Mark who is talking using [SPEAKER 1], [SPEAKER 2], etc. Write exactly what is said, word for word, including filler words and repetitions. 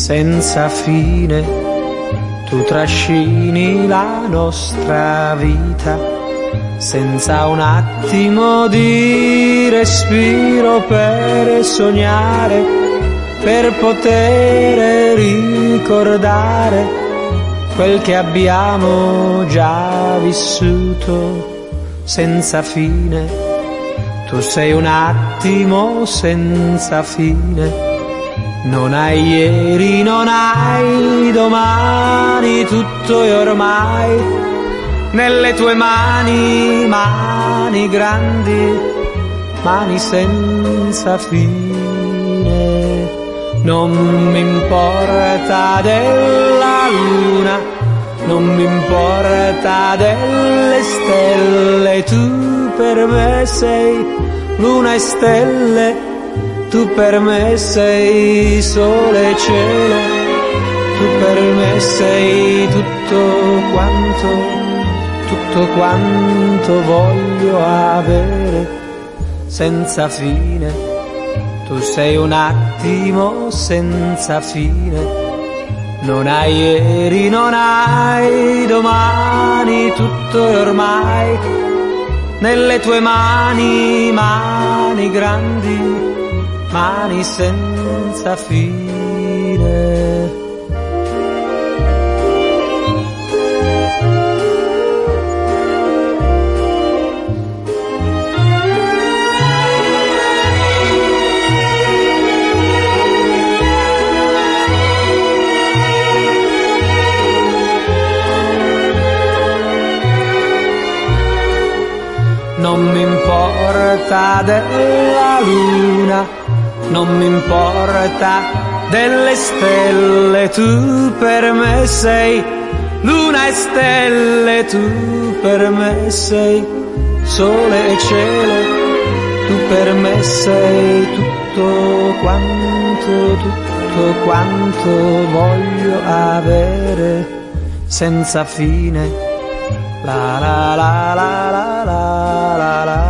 [SPEAKER 1] senza fine, tu trascini la nostra vita, senza un attimo di respiro per sognare, per poter ricordare quel che abbiamo già vissuto senza fine. Tu sei un attimo senza fine, non hai ieri, non hai domani, tutto è ormai nelle tue mani, mani grandi, mani senza fine. Non mi importa della luna, non mi importa delle stelle, tu per me sei luna e stelle, tu per me sei sole e cielo, tu per me sei tutto quanto, tutto quanto voglio avere senza fine. Tu sei un attimo senza fine, non hai ieri, non hai domani, tutto è ormai nelle tue mani, mani grandi, mani senza fine. Non mi importa della luna, non mi importa delle stelle, tu per me sei luna e stelle, tu per me sei sole e cielo, tu per me sei tutto quanto, tutto quanto voglio avere senza fine. La la la la la la la la.